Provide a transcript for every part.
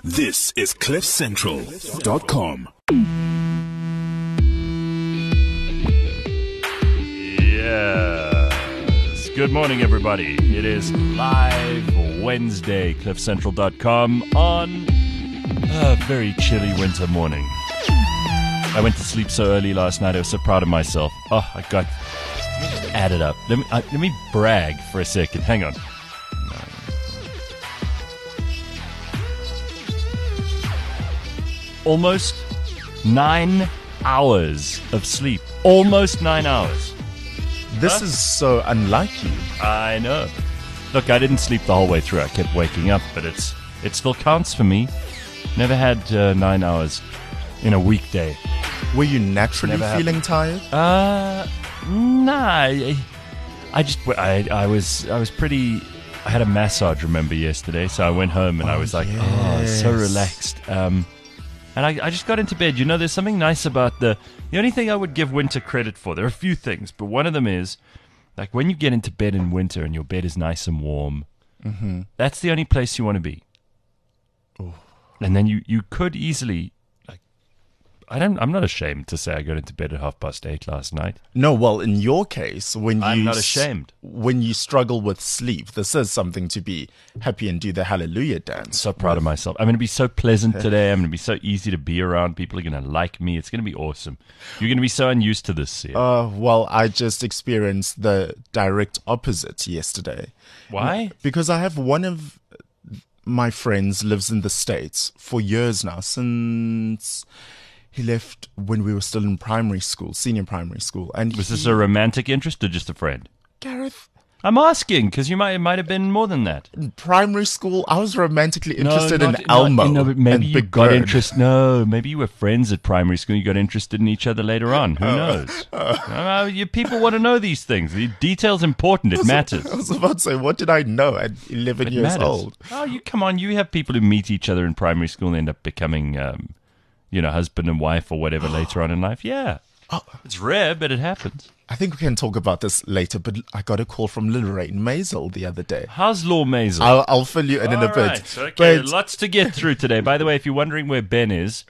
This is CliffCentral.com. Yes. Good morning, everybody. It is live Wednesday, CliffCentral.com on a very chilly winter morning. I went to sleep so early last night. I was so proud of myself. Oh, let me just add it up. Let me brag for a second. Hang on. Almost 9 hours of sleep. Almost 9 hours. This is so unlike you. I know. Look, I didn't sleep the whole way through. I kept waking up, but it still counts for me. Never had 9 hours in a weekday. Were you naturally feeling tired? Nah. I was pretty. I had a massage, remember, yesterday, so I went home and I was like, yes. so relaxed. And I just got into bed. You know, there's something nice about the only thing I would give winter credit for. There are a few things, but one of them is, like, when you get into bed in winter and your bed is nice and warm, that's the only place you want to be. Oh. And then you could easily, like, I'm not ashamed to say I got into bed at 8:30 last night. No, well, in your case, I'm not ashamed. When you struggle with sleep, this is something to be happy and do the hallelujah dance. So proud of myself. I'm going to be so pleasant today. I'm going to be so easy to be around. People are going to like me. It's going to be awesome. You're going to be so unused to this, Sia. Well, I just experienced the direct opposite yesterday. Why? Because I have one of my friends lives in the States for years now, since he left when we were still in primary school, senior primary school. And Was this a romantic interest or just a friend? Gareth, I'm asking because it might have been more than that. in primary school, I was romantically interested in Elmo but maybe and you Big got Bird. interest. No, maybe you were friends at primary school. You got interested in each other later on. Who knows? People want to know these things. The detail's important. It matters. I was about to say, what did I know at 11 It years matters. old? Oh, come on. You have people who meet each other in primary school and end up becoming, husband and wife or whatever later on in life. Yeah. It's rare, but it happens. I think we can talk about this later, but I got a call from Lorraine Maisel the other day. How's Law Maisel? I'll fill you in a bit. Right, okay, But lots to get through today. By the way, if you're wondering where Ben is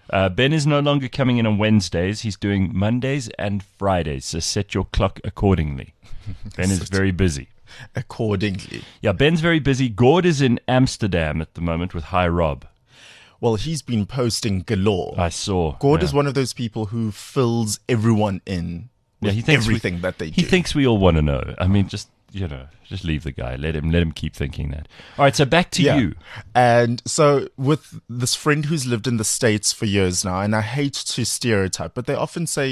no longer coming in on Wednesdays. He's doing Mondays and Fridays, so set your clock accordingly. Ben is very busy. accordingly. Yeah, Ben's very busy. Gord is in Amsterdam at the moment with Hi Rob. Well, he's been posting galore. I saw. Gord is one of those people who fills everyone in with he thinks everything that they do. He thinks we all want to know. I mean, just leave the guy. Let him keep thinking that. All right, so back to you. And so with this friend who's lived in the States for years now, and I hate to stereotype, but they often say,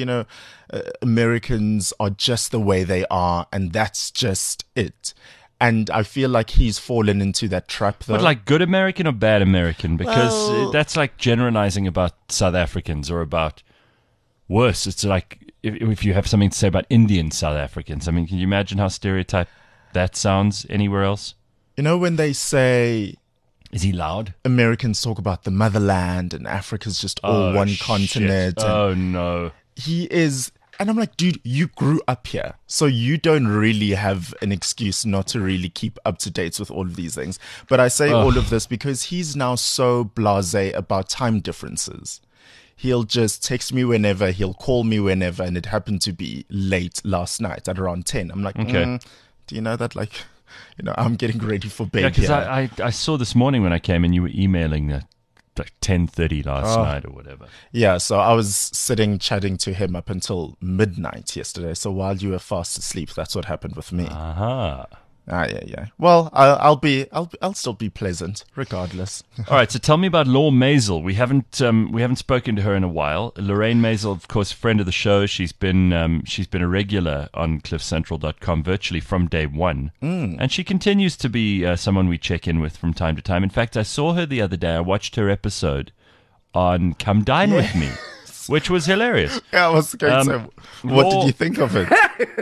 Americans are just the way they are, and that's just it. And I feel like he's fallen into that trap, though. But like good American or bad American? Because that's like generalizing about South Africans or about worse. It's like if you have something to say about Indian South Africans. I mean, can you imagine how stereotyped that sounds anywhere else? You know, when they say... Is he loud? Americans talk about the motherland and Africa's just all one continent. Oh, no. He is... And I'm like, dude, you grew up here, so you don't really have an excuse not to really keep up to date with all of these things. But I say all of this because he's now so blasé about time differences. He'll just text me whenever, he'll call me whenever, and it happened to be late last night at around 10. I'm like, okay. Do you know that, I'm getting ready for bed. Yeah, because I saw this morning when I came and you were emailing at like 10:30 last night or whatever. Yeah, so I was sitting chatting to him up until midnight yesterday. So while you were fast asleep, that's what happened with me. Aha. Yeah. Well, I'll still be pleasant regardless. All right, so tell me about Law Maisel. We haven't spoken to her in a while. Lorraine Maisel, of course, friend of the show. She's been a regular on CliffCentral.com virtually from day one, and she continues to be someone we check in with from time to time. In fact, I saw her the other day. I watched her episode on Come Dine With Me, which was hilarious. Yeah, I was going to say, what did you think of it?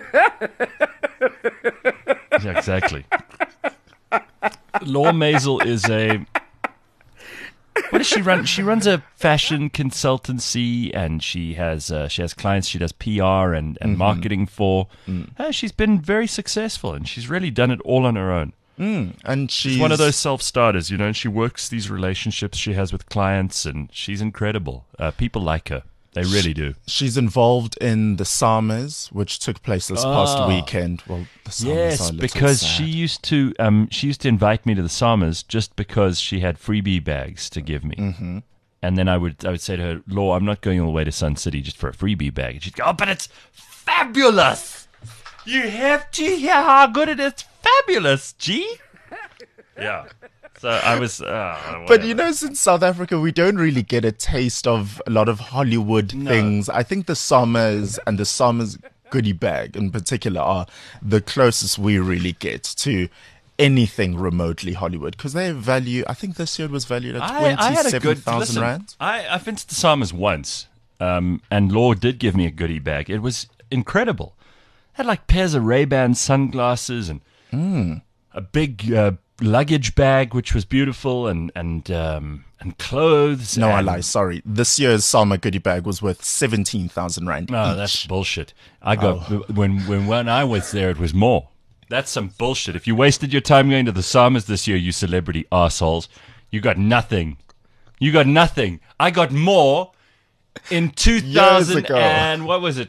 Yeah, exactly. Law Maisel is what does she run? She runs a fashion consultancy, and she has clients she does PR and marketing for. She's been very successful, and she's really done it all on her own. And She's one of those self-starters, you know, and she works these relationships she has with clients, and she's incredible. People like her. They really do. She's involved in the Summers, which took place this past weekend. Well, the Summers Yes, are a little because sad. she used to invite me to the Summers just because she had freebie bags to give me. Mm-hmm. And then I would say to her, Law, I'm not going all the way to Sun City just for a freebie bag. And she'd go, oh, but it's fabulous. You have to hear how good it is. Fabulous, G. Yeah. So I was... But you know, since South Africa, we don't really get a taste of a lot of Hollywood things. I think the Summers and the Summers goodie bag in particular are the closest we really get to anything remotely Hollywood, because they value, I think this year it was valued at 27,000 rand. I've been to the Summers once, and Law did give me a goodie bag. It was incredible. Had like pairs of Ray-Ban sunglasses and a big luggage bag, which was beautiful, and clothes. No, and, I lie. Sorry. This year's summer goodie bag was worth 17,000 rand. No, each. that's bullshit. I got when I was there, it was more. That's some bullshit. If you wasted your time going to the Summers this year, you celebrity assholes, you got nothing. You got nothing. I got more in 2000 and what was it?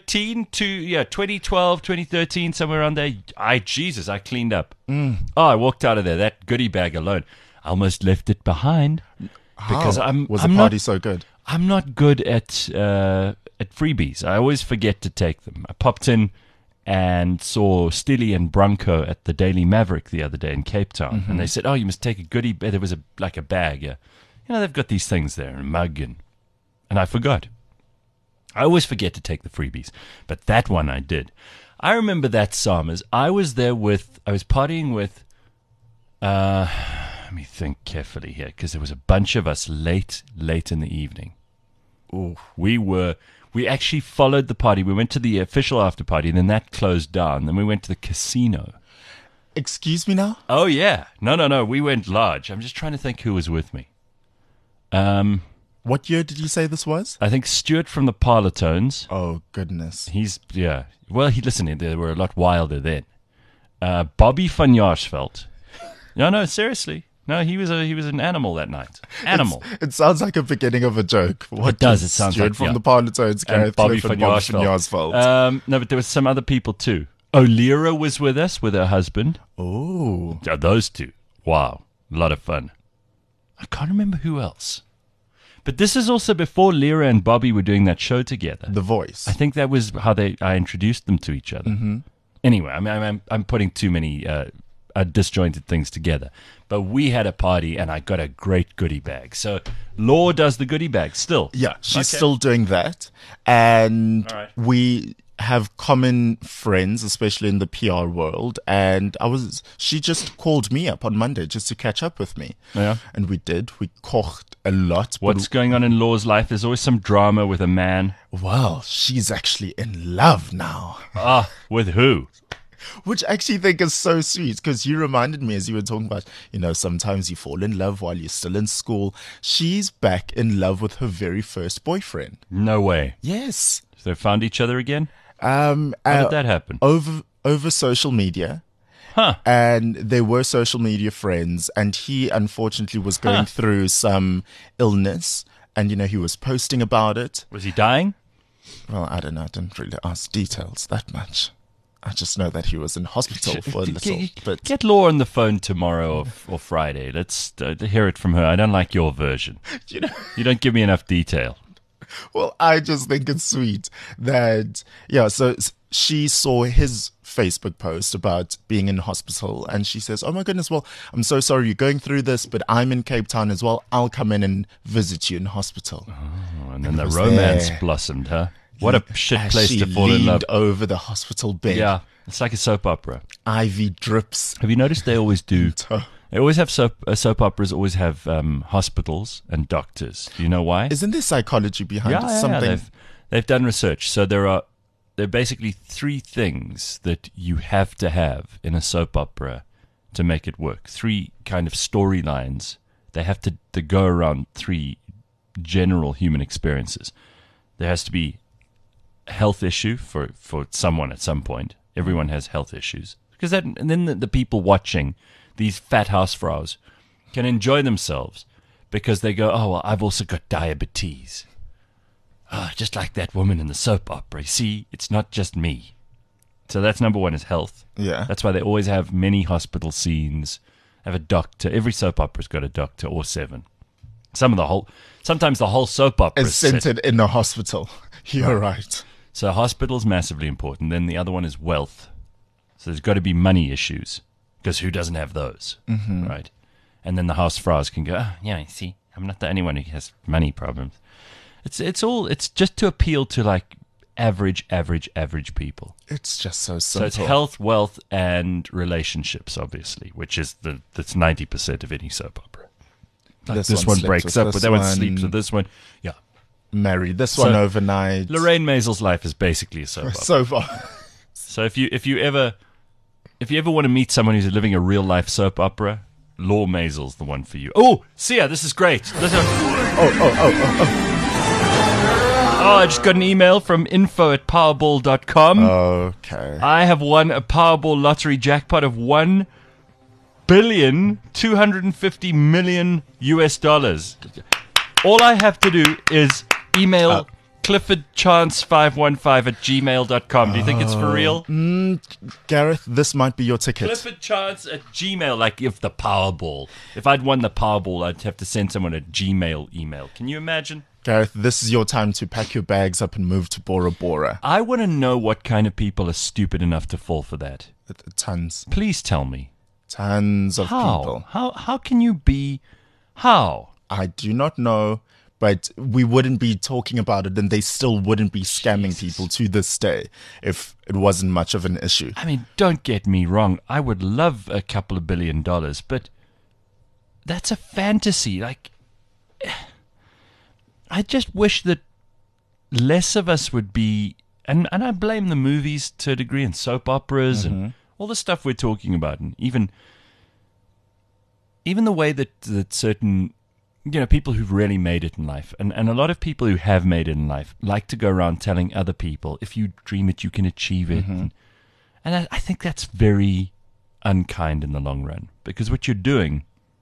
2012, 2013, somewhere around there. I cleaned up. Oh, I walked out of there. That goodie bag alone, I almost left it behind because was the party so good? I'm not good at freebies. I always forget to take them. I popped in and saw Stilly and Bronco at the Daily Maverick the other day in Cape Town, and they said, "Oh, you must take a goodie." There was a bag. Yeah. You know, they've got these things there, a mug, and I forgot. I always forget to take the freebies, but that one I did. I remember that Summers. I was partying with, let me think carefully here, because there was a bunch of us late in the evening. Ooh. We actually followed the party. We went to the official after party, and then that closed down. Then we went to the casino. Excuse me now? Oh, yeah. No. We went large. I'm just trying to think who was with me. What year did you say this was? I think Stuart from the Parlotones. Oh, goodness. Well, listen, they were a lot wilder then. Bobby van Jaarsveld. No, seriously. No, he was an animal that night. Animal. It sounds like a beginning of a joke. It does. It sounds Stuart like from the Parlotones, Gareth Bobby Cliff, van and Bobby van Jaarsveld. No, but there was some other people too. O'Leara was with us with her husband. Oh. Those two. Wow. A lot of fun. I can't remember who else. But this is also before Lyra and Bobby were doing that show together. The Voice. I think that was how I introduced them to each other. Mm-hmm. Anyway, I'm putting too many disjointed things together. But we had a party, and I got a great goodie bag. So Law does the goodie bag still. Yeah, she's still doing that. And we have common friends, especially in the PR world. And she just called me up on Monday just to catch up with me. Yeah. And we did. We kocht a lot. What's going on in Law's life? There's always some drama with a man. Well, she's actually in love now. With who? Which I actually think is so sweet, because you reminded me as you were talking about, sometimes you fall in love while you're still in school. She's back in love with her very first boyfriend. No way. Yes. So they found each other again? How did that happen? Over social media. Huh. And they were social media friends, and he unfortunately was going through some illness, and he was posting about it. Was he dying? Well, I don't know. I didn't really ask details that much. I just know that he was in hospital for a little bit. Get Laura on the phone tomorrow or Friday. Let's hear it from her. I don't like your version. You don't give me enough detail. Well, I just think it's sweet that, so she saw his Facebook post about being in hospital, and she says, "Oh my goodness, well, I'm so sorry you're going through this, but I'm in Cape Town as well. I'll come in and visit you in hospital." Oh, and then the romance blossomed, huh? What a shit place to fall in love. She leaned over the hospital bed. Yeah, it's like a soap opera. IV drips. Have you noticed they always do? They always have soap operas. Always have hospitals and doctors. Do you know why? Isn't there psychology behind it? Something? Yeah. They've done research. So there are basically three things that you have to have in a soap opera to make it work. Three kind of storylines. They have to go around three general human experiences. There has to be health issue for someone at some point. Everyone has health issues. Because and then the people watching, these fat housefraus, can enjoy themselves because they go, oh, well, I've also got diabetes. Just like that woman in the soap opera. See, it's not just me. So that's number one, is health. Yeah. That's why they always have many hospital scenes, have a doctor. Every soap opera's got a doctor or 7. Sometimes the whole soap opera is centered in a hospital. You're right. So hospital's massively important. Then the other one is wealth. So there's got to be money issues, because who doesn't have those, right? And then the housefraus can go, yeah, see, I'm not the only one who has money problems. It's just to appeal to like average people. It's just so simple. So it's health, wealth, and relationships, obviously, which is that's 90% of any soap opera. Like this one breaks up, but that one sleeps with this one. Yeah. Marry this one overnight. Lorraine Maisel's life is basically a soap opera. So far. So if you ever want to meet someone who's living a real life soap opera, Law Maisel's the one for you. Oh, Sia, this is great. Oh, I just got an email from info@powerball.com. Okay. I have won a Powerball lottery jackpot of $1,250,000,000 US. All I have to do is email cliffordchance515@gmail.com. Do you think it's for real? Gareth, this might be your ticket. cliffordchance@gmail, like if the Powerball. If I'd won the Powerball, I'd have to send someone a Gmail email. Can you imagine? Gareth, this is your time to pack your bags up and move to Bora Bora. I want to know what kind of people are stupid enough to fall for that. Tons. Please tell me. Tons of people. How can you be... How? I do not know, but we wouldn't be talking about it, and they still wouldn't be scamming people to this day if it wasn't much of an issue. I mean, don't get me wrong. I would love a couple of $1 billion, but that's a fantasy. Like, I just wish that less of us would be, and I blame the movies to a degree, and soap operas and all the stuff we're talking about, and even the way that certain, people who've really made it in life, and a lot of people who have made it in life like to go around telling other people, if you dream it, you can achieve it. And I think that's very unkind in the long run, because what you're doing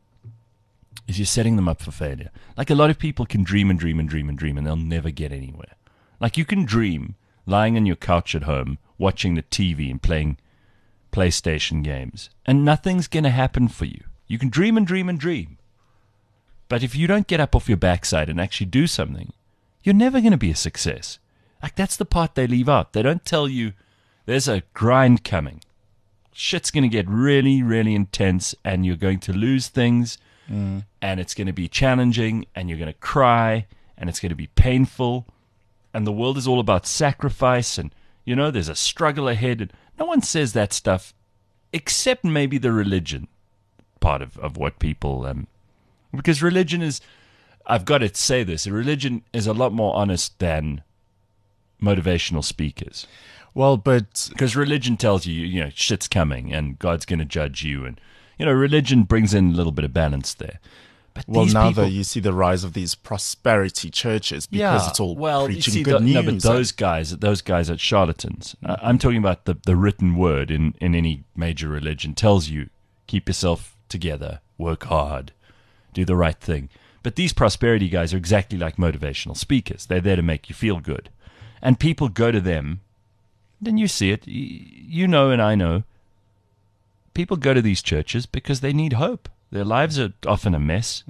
is you're setting them up for failure. Like, a lot of people can dream and dream and dream and dream, and they'll never get anywhere. Like, you can dream lying on your couch at home, watching the TV and playing PlayStation games, and nothing's going to happen for you. You can dream and dream and dream. But if you don't get up off your backside and actually do something, you're never going to be a success. Like, that's the part they leave out. They don't tell you there's a grind coming. Shit's going to get really, really intense, and you're going to lose things, and it's going to be challenging, and you're going to cry, and it's going to be painful, and the world is all about sacrifice, and, there's a struggle ahead, and no one says that stuff except maybe the religion part of what people... because religion is... I've got to say this. Religion is a lot more honest than motivational speakers. Well, but... Because religion tells you, shit's coming and God's going to judge you. And, religion brings in a little bit of balance there. But well, now people, though, you see the rise of these prosperity churches because it's all preaching good news. No, but those guys are charlatans. I'm talking about the written word in any major religion tells you, keep yourself together, work hard, do the right thing. But these prosperity guys are exactly like motivational speakers. They're there to make you feel good. And people go to them, then you see it, and I know, people go to these churches because they need hope. Their lives are often a mess.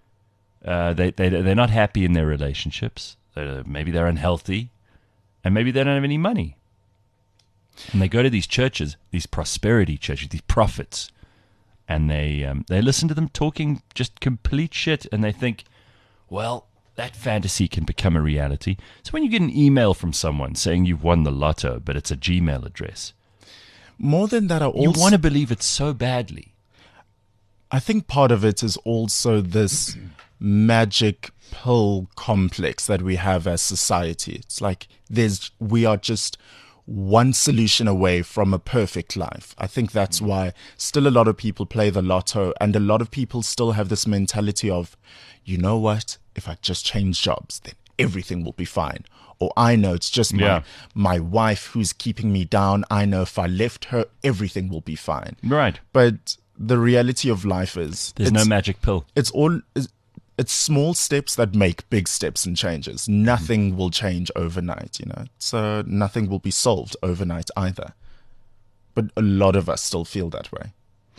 They're not happy in their relationships. Maybe they're unhealthy, and maybe they don't have any money. And they go to these churches, these prosperity churches, these prophets, and they listen to them talking just complete shit, and they think, well, that fantasy can become a reality. So when you get an email from someone saying you've won the lotto, but it's a Gmail address, more than that, you want to believe it so badly. I think part of it is also this magic pill complex that we have as society. It's like we are just one solution away from a perfect life. I think that's why still a lot of people play the lotto, and a lot of people still have this mentality of, you know what, if I just change jobs, then everything will be fine. Or I know it's just my wife who's keeping me down. I know if I left her, everything will be fine. Right. But the reality of life is There's no magic pill. It's small steps that make big steps and changes. Nothing will change overnight, So nothing will be solved overnight either. But a lot of us still feel that way.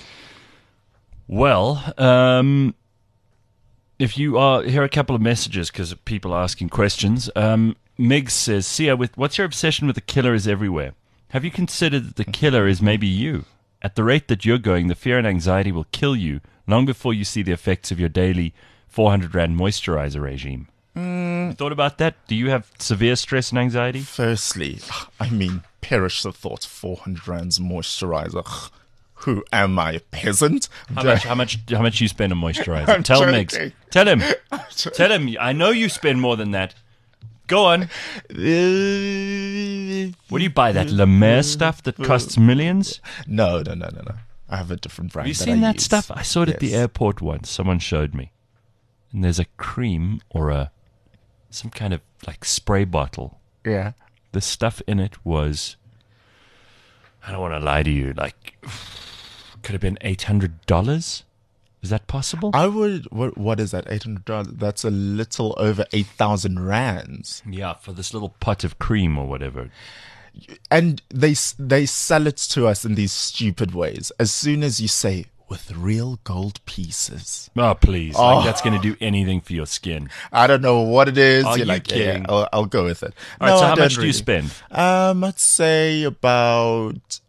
Well, if you are, here are a couple of messages because people are asking questions. Miggs says, Sia, what's your obsession with the killer is everywhere? Have you considered that the killer is maybe you? At the rate that you're going, the fear and anxiety will kill you long before you see the effects of your daily 400 Rand moisturizer regime. You thought about that? Do you have severe stress and anxiety? Firstly, perish the thought, 400 Rands moisturizer. Who am I, a peasant? How much you spend on moisturizer? Tell Miggs. Tell him. Tell him. I know you spend more than that. Go on. What do you buy? That La Mer stuff that costs millions? No. I have a different brand. Have you seen that stuff? I saw it at the airport once. Someone showed me. And there's a cream or some kind of like spray bottle. Yeah. The stuff in it was, I don't want to lie to you, like could have been $800. Is that possible? What is that? $800? That's a little over 8,000 rands. Yeah, for this little pot of cream or whatever. And they sell it to us in these stupid ways. As soon as you say, with real gold pieces. Oh, please. Like that's going to do anything for your skin. I don't know what it is. Are You're you like, kidding? Yeah, I'll go with it. All right, so how much do you spend? I'd say about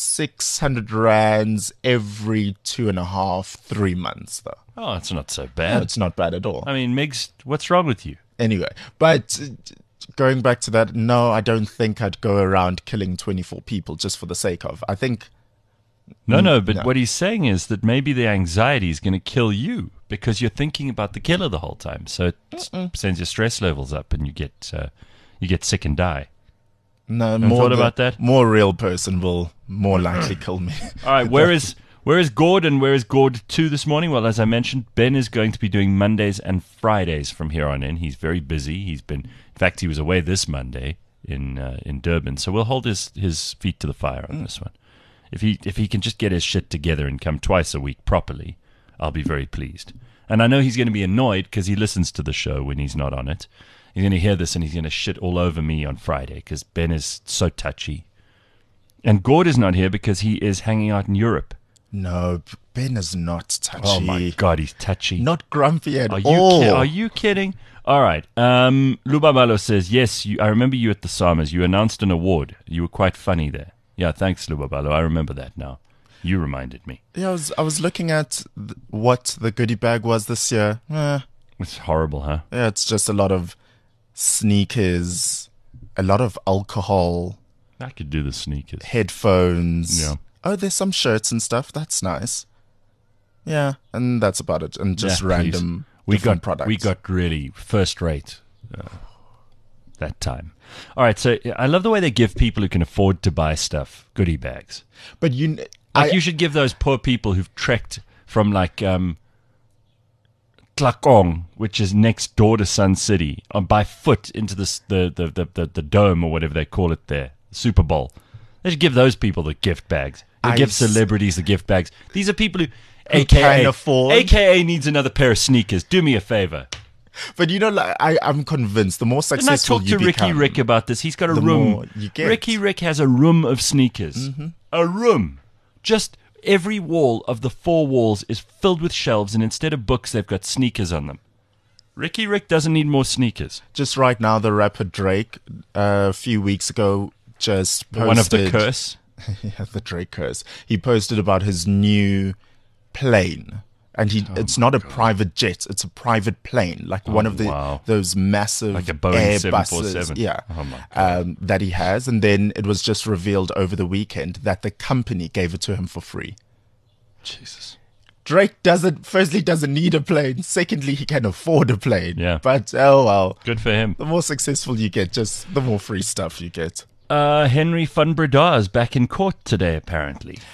600 rands every 2.5-3 months, though. Oh, it's not so bad. No, it's not bad at all. I mean, Miggs, what's wrong with you? Anyway, but going back to that, no, I don't think I'd go around killing 24 people just for the sake of. I think... No, but what he's saying is that maybe the anxiety is going to kill you because you're thinking about the killer the whole time. So it sends your stress levels up and you get sick and die. No, thought about that? More real person will more likely kill me. All right, where is Gord and where is Gord 2 this morning? Well, as I mentioned, Ben is going to be doing Mondays and Fridays from here on in. He's very busy. In fact, he was away this Monday in Durban. So we'll hold his feet to the fire on this one. If he can just get his shit together and come twice a week properly, I'll be very pleased. And I know he's going to be annoyed because he listens to the show when he's not on it. He's going to hear this and he's going to shit all over me on Friday because Ben is so touchy. And Gord is not here because he is hanging out in Europe. No, Ben is not touchy. Oh my God, he's touchy. Not grumpy at all. Are you kidding? All right. Lubabalo says, yes, I remember you at the Summers. You announced an award. You were quite funny there. Yeah, thanks, Lubabalo. I remember that now. You reminded me. Yeah, I was looking at what the goodie bag was this year. It's horrible, huh? Yeah, it's just a lot of sneakers, a lot of alcohol. I could do the sneakers. Headphones. Yeah. Oh, there's some shirts and stuff. That's nice. Yeah, and that's about it. And just random different products. We got really first rate that time. All right, so I love the way they give people who can afford to buy stuff goodie bags. But you should give those poor people who've trekked from like Tlakong, which is next door to Sun City, by foot into the dome or whatever they call it there, Super Bowl. They should give those people the gift bags. They give celebrities the gift bags. These are people who can afford. AKA needs another pair of sneakers. Do me a favor. But I'm convinced the more successful you become. Didn't I talk to Ricky Rick about this? He's got a room. Ricky Rick has a room of sneakers. Mm-hmm. A room. Just every wall of the 4 walls is filled with shelves, and instead of books, they've got sneakers on them. Ricky Rick doesn't need more sneakers. Just right now, the rapper Drake, a few weeks ago, just posted... One of the curse? Yeah, the Drake curse. He posted about his new plane. And it's not a private jet; it's a private plane, like one of those massive like a Boeing 747. Yeah, that he has. And then it was just revealed over the weekend that the company gave it to him for free. Jesus. Drake doesn't need a plane. Secondly, he can afford a plane. Yeah. But oh well. Good for him. The more successful you get, just the more free stuff you get. Henry van Breda is back in court today, apparently.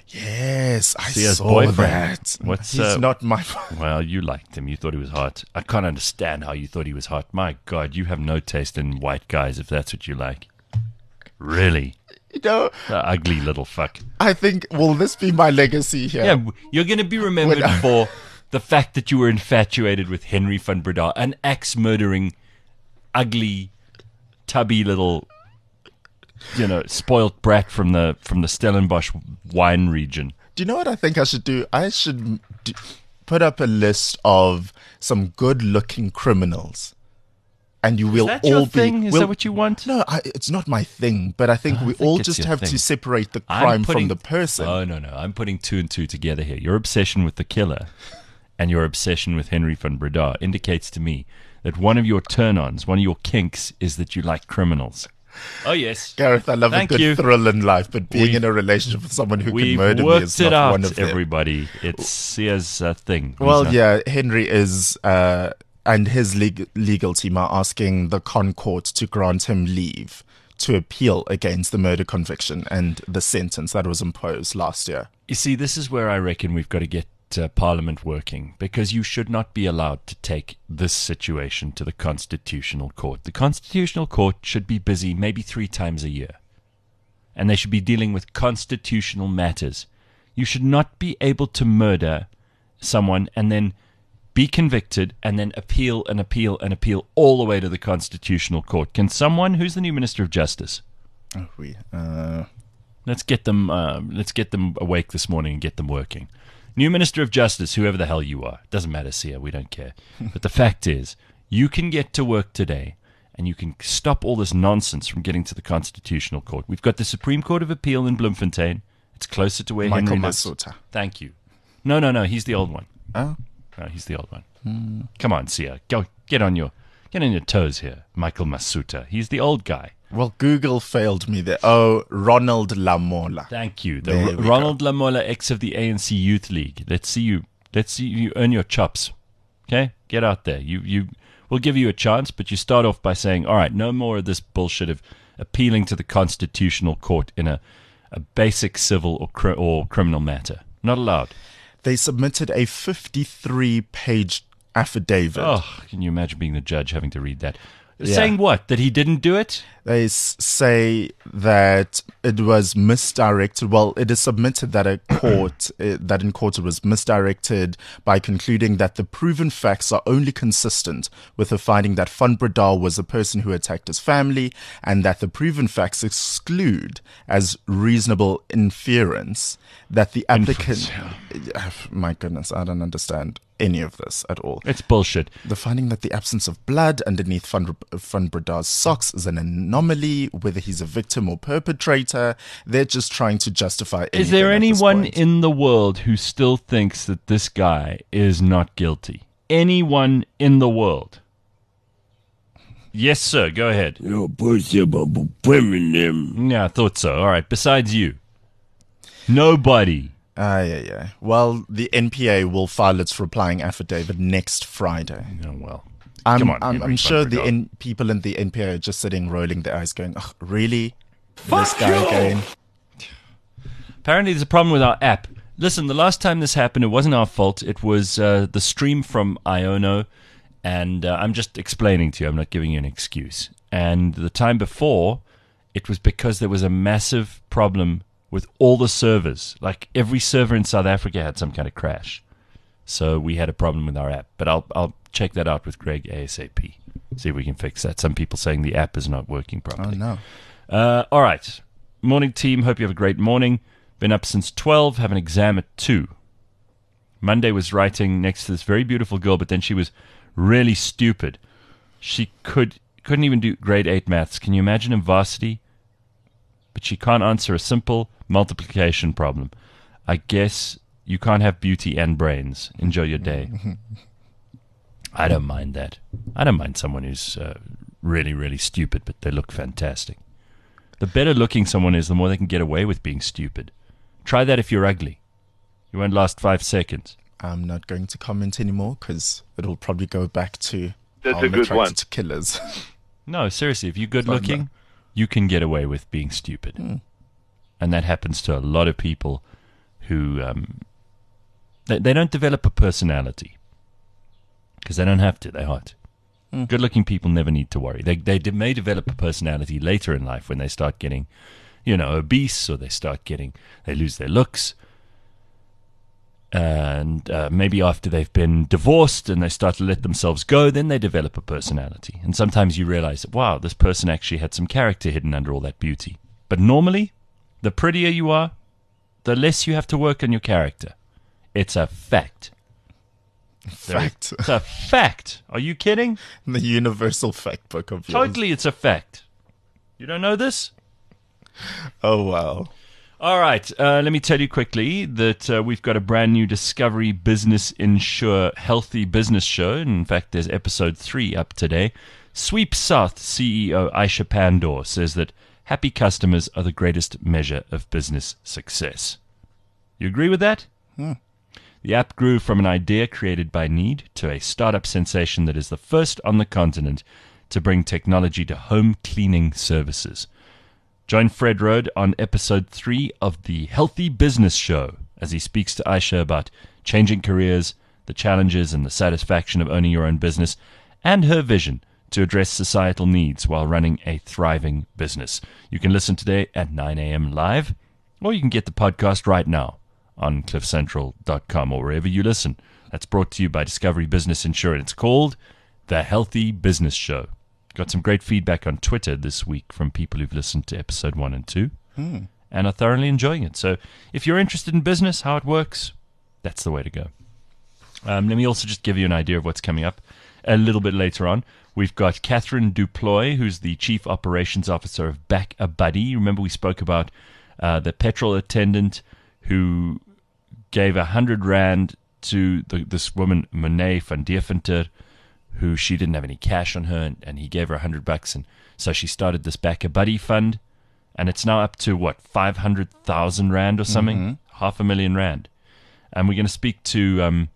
Yes, I Sia's saw boyfriend. that. What's, He's not my... Well, you liked him. You thought he was hot. I can't understand how you thought he was hot. My God, you have no taste in white guys if that's what you like. Really? You know, The ugly little fuck. I think, will this be my legacy here? Yeah, you're going to be remembered for the fact that you were infatuated with Henry van Breda, an axe-murdering, ugly, tubby little, spoilt brat from the Stellenbosch wine region. Do you know what I think I should do? I should put up a list of some good-looking criminals. And you will Is that all your be... thing? Is that what you want? No, it's not my thing. But I think we all just have to separate the crime from the person. Oh, no. I'm putting two and two together here. Your obsession with the killer and your obsession with Henry van Breda indicates to me that one of your turn-ons, one of your kinks, is that you like criminals. Oh, yes. Gareth, I love a good thrill in life, but being in a relationship with someone who can murder me is not one of them. Everybody. It's Sia's thing. Well, yeah, Henry is... and his legal team are asking the Con Court to grant him leave to appeal against the murder conviction and the sentence that was imposed last year. You see, this is where I reckon we've got to get Parliament working, because you should not be allowed to take this situation to the Constitutional Court. The Constitutional Court should be busy maybe 3 times a year, and they should be dealing with constitutional matters. You should not be able to murder someone and then be convicted and then appeal and appeal and appeal all the way to the Constitutional Court. Can someone, who's the new Minister of Justice? Let's get them awake this morning and get them working. New Minister of Justice, whoever the hell you are. Doesn't matter, Sia, we don't care. But the fact is, you can get to work today and you can stop all this nonsense from getting to the Constitutional Court. We've got the Supreme Court of Appeal in Bloemfontein. It's closer to where Michael Henry lives. Masuta. Thank you. No, he's the old one. Oh? No, he's the old one. Come on, Sia. Go get on your toes here, Michael Masuta. He's the old guy. Well, Google failed me there. Oh, Ronald Lamola. Thank you. Ronald Lamola, ex of the ANC Youth League. Let's see you earn your chops. Okay? Get out there. We'll give you a chance, but you start off by saying, all right, no more of this bullshit of appealing to the Constitutional Court in a basic civil or criminal matter. Not allowed. They submitted a 53-page affidavit. Oh, can you imagine being the judge having to read that? Yeah. Saying what? That he didn't do it? They say that it was misdirected. Well, it is submitted that that in court it was misdirected by concluding that the proven facts are only consistent with the finding that Van Breda was a person who attacked his family, and that the proven facts exclude as reasonable inference that the applicant... My goodness, I don't understand any of this at all. It's bullshit. The finding that the absence of blood underneath Van Breda's socks is an anomaly, whether he's a victim or perpetrator. They're just trying to justify anything. Is there anyone in the world who still thinks that this guy is not guilty? Anyone in the world? Yes, sir. Go ahead. Yeah, I thought so. All right. Besides you. Nobody. Yeah. Well, the NPA will file its replying affidavit next Friday. Oh, well. I'm sure the people in the NPA are just sitting, rolling their eyes, going, "Oh, really? This guy again?" Apparently, there's a problem with our app. Listen, the last time this happened, it wasn't our fault. It was the stream from Iono, and I'm just explaining to you. I'm not giving you an excuse. And the time before, it was because there was a massive problem with all the servers. Like every server in South Africa had some kind of crash. So we had a problem with our app. But I'll check that out with Greg ASAP. See if we can fix that. Some people saying the app is not working properly. Oh, no. All right. Morning, team. Hope you have a great morning. Been up since 12. Have an exam at 2. Monday was writing next to this very beautiful girl, but then she was really stupid. She couldn't even do grade 8 maths. Can you imagine in varsity? But she can't answer a simple multiplication problem. I guess you can't have beauty and brains. Enjoy your day. I don't mind that. I don't mind someone who's really, really stupid, but they look fantastic. The better looking someone is, the more they can get away with being stupid. Try that if you're ugly. You won't last 5 seconds. I'm not going to comment anymore because it'll probably go back to that's a good one. To killers. No, seriously, if you're good looking, you can get away with being stupid. And that happens to a lot of people who they don't develop a personality because they don't have to. They're hot. Good-looking people never need to worry. They may develop a personality later in life when they start getting, obese, or they lose their looks. And maybe after they've been divorced and they start to let themselves go, then they develop a personality. And sometimes you realize that, wow, this person actually had some character hidden under all that beauty. But normally, the prettier you are, the less you have to work on your character. It's a fact. Fact. It's a fact. Are you kidding? The universal fact book of yours. Totally, it's a fact. You don't know this? Oh, wow. All right, let me tell you quickly that we've got a brand new Discovery Business Insure Healthy Business show. In fact, there's episode 3 up today. Sweep South CEO Aisha Pandor says that happy customers are the greatest measure of business success. You agree with that? The app grew from an idea created by need to a startup sensation that is the first on the continent to bring technology to home cleaning services. Join Fred Road on episode 3 of the Healthy Business Show as he speaks to Aisha about changing careers, the challenges and the satisfaction of owning your own business, and her vision to address societal needs while running a thriving business. You can listen today at 9 a.m. live, or you can get the podcast right now on cliffcentral.com or wherever you listen. That's brought to you by Discovery Business Insurance. It's called The Healthy Business Show. Got some great feedback on Twitter this week from people who've listened to episode 1 and 2 and are thoroughly enjoying it. So if you're interested in business, how it works, that's the way to go. Let me also just give you an idea of what's coming up a little bit later on. We've got Catherine Duploy, who's the Chief Operations Officer of Back a Buddy. Remember we spoke about the petrol attendant who gave 100 Rand to this woman, Monet van Deventer, who she didn't have any cash on her, and he gave her $100, and so she started this Back a Buddy fund, and it's now up to 500,000 Rand or something, 500,000 Rand, and we're going to speak to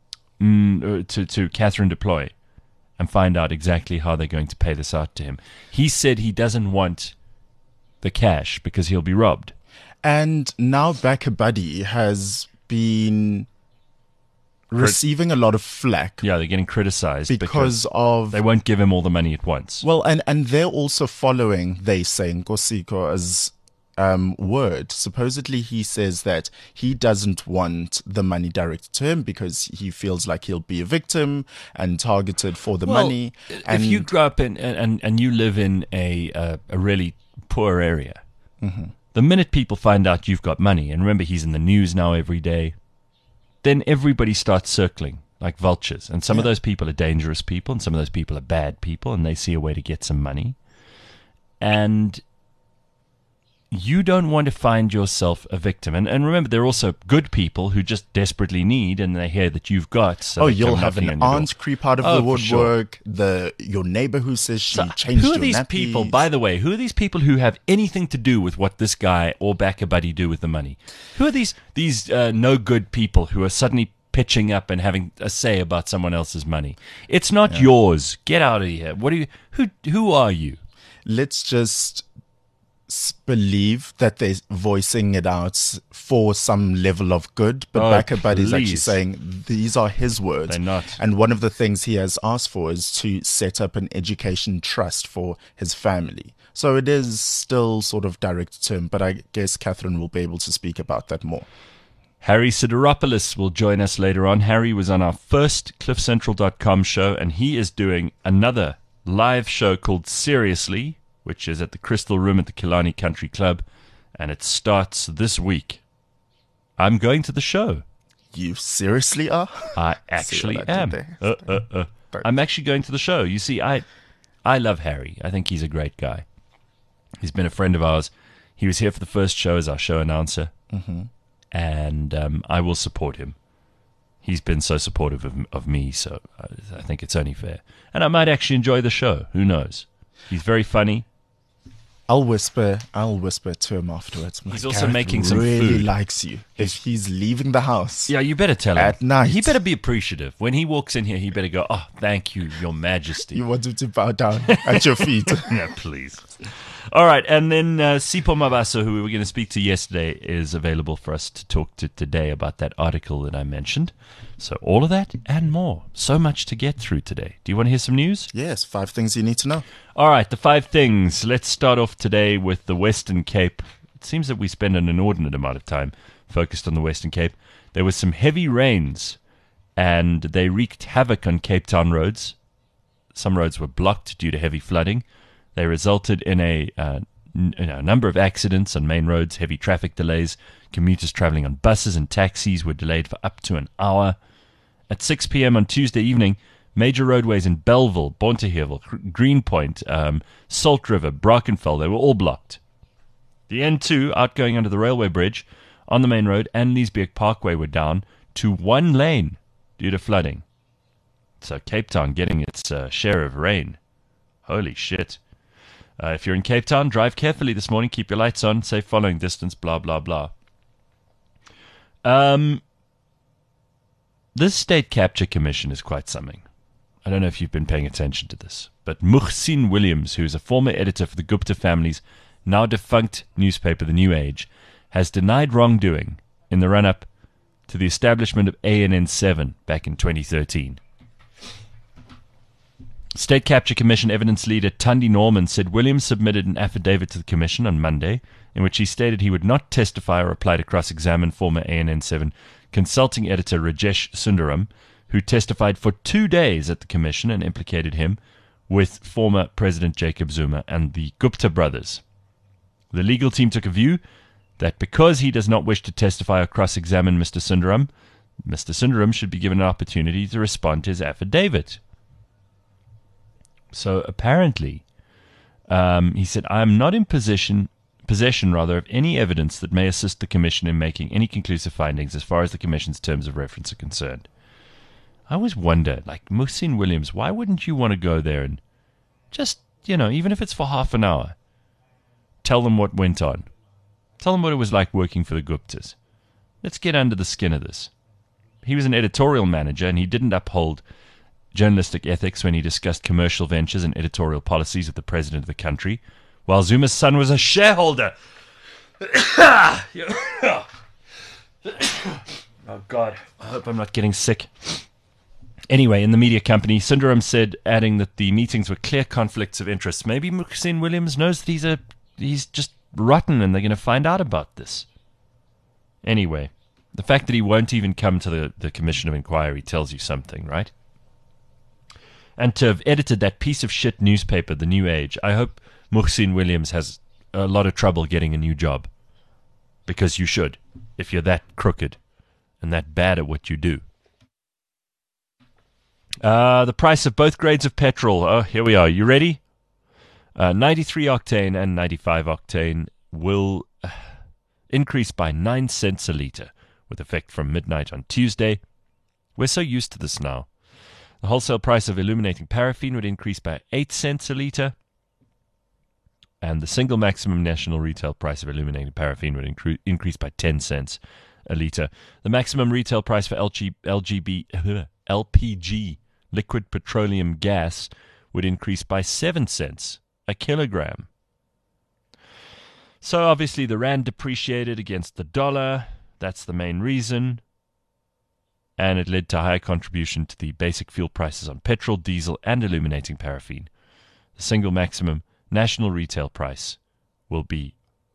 Catherine Deploy and find out exactly how they're going to pay this out to him. He said he doesn't want the cash because he'll be robbed, and now Back a Buddy has been receiving a lot of flack. Yeah, they're getting criticized because of they won't give him all the money at once. Well, and they're also following, they say, Nkosiko's word. Supposedly he says that he doesn't want the money directed to him because he feels like he'll be a victim and targeted for the money. And if you grow up in and you live in a really poor area, the minute people find out you've got money, and remember he's in the news now every day, then everybody starts circling like vultures. And some of those people are dangerous people, and some of those people are bad people, and they see a way to get some money. And you don't want to find yourself a victim. And remember, there are also good people who just desperately need, and they hear that you've got. So you'll have an aunt creep out of the woodwork. Sure. Your neighbor who says she changed your nappies. Who are these people, by the way? Who are these people who have anything to do with what this guy or Back a Buddy do with the money? Who are these no good people who are suddenly pitching up and having a say about someone else's money? It's not yours. Get out of here. What are you? Who are you? Let's just believe that they're voicing it out for some level of good, but Back a Buddy is actually saying these are his words. They're not. And one of the things he has asked for is to set up an education trust for his family. So it is still sort of directed to him, but I guess Catherine will be able to speak about that more. Harry Sideropoulos will join us later on. Harry was on our first CliffCentral.com show, and he is doing another live show called Seriously, which is at the Crystal Room at the Killarney Country Club, and it starts this week. I'm going to the show. You seriously are? I actually am. I'm actually going to the show. You see, I love Harry. I think he's a great guy. He's been a friend of ours. He was here for the first show as our show announcer, and I will support him. He's been so supportive of me, so I think it's only fair. And I might actually enjoy the show. Who knows? He's very funny. I'll whisper to him afterwards. He's also making some really food. likes you. If he's leaving the house. Yeah, you better tell him. At night. He better be appreciative. When he walks in here, he better go, "Oh, thank you, Your Majesty." You want him to bow down at your feet. Yeah, please. All right, and then Sipho Mabaso, who we were going to speak to yesterday, is available for us to talk to today about that article that I mentioned. So all of that and more. So much to get through today. Do you want to hear some news? Yes, 5 things you need to know. All right, the 5 things. Let's start off today with the Western Cape. It seems that we spend an inordinate amount of time focused on the Western Cape. There was some heavy rains, and they wreaked havoc on Cape Town roads. Some roads were blocked due to heavy flooding. They resulted in a number of accidents on main roads, heavy traffic delays. Commuters traveling on buses and taxis were delayed for up to an hour. At 6 p.m. on Tuesday evening, major roadways in Belleville, Bonteheuvel, Greenpoint, Salt River, Brackenfell, they were all blocked. The N2, outgoing under the railway bridge, on the main road, and Liesbeek Parkway were down to 1 lane due to flooding. So Cape Town getting its share of rain. Holy shit. If you're in Cape Town, drive carefully this morning. Keep your lights on. Safe following distance. Blah, blah, blah. This State Capture Commission is quite something. I don't know if you've been paying attention to this, but Muhsin Williams, who is a former editor for the Gupta family's now defunct newspaper, The New Age, has denied wrongdoing in the run-up to the establishment of ANN7 back in 2013. State Capture Commission evidence leader Tundi Norman said Williams submitted an affidavit to the commission on Monday in which he stated he would not testify or apply to cross-examine former ANN7 consulting editor Rajesh Sundaram, who testified for 2 days at the commission and implicated him with former President Jacob Zuma and the Gupta brothers. The legal team took a view that because he does not wish to testify or cross-examine Mr. Sundaram should be given an opportunity to respond to his affidavit. So apparently, he said, I am not in possession of any evidence that may assist the Commission in making any conclusive findings as far as the Commission's terms of reference are concerned. I always wonder, like Muhsin Williams, why wouldn't you want to go there and just, even if it's for half an hour, tell them what went on. Tell them what it was like working for the Guptas. Let's get under the skin of this. He was an editorial manager and he didn't uphold journalistic ethics when he discussed commercial ventures and editorial policies with the president of the country, while Zuma's son was a shareholder. Oh, God. I hope I'm not getting sick. Anyway, in the media company, Sundaram said, adding that the meetings were clear conflicts of interest. Maybe Muhsin Williams knows that he's just rotten and they're going to find out about this. Anyway, the fact that he won't even come to the Commission of Inquiry tells you something, right? And to have edited that piece of shit newspaper, The New Age, I hope Muhsin Williams has a lot of trouble getting a new job. Because you should, if you're that crooked and that bad at what you do. The price of both grades of petrol. Oh, here we are. You ready? 93 octane and 95 octane will increase by 9 cents a litre, with effect from midnight on Tuesday. We're so used to this now. The wholesale price of illuminating paraffin would increase by 8 cents a litre, and the single maximum national retail price of illuminating paraffin would increase by 10 cents a litre. The maximum retail price for LPG, liquid petroleum gas, would increase by 7 cents a kilogram. So obviously the rand depreciated against the dollar. That's the main reason. And it led to higher contribution to the basic fuel prices on petrol, diesel, and illuminating paraffin. The single maximum national retail price will be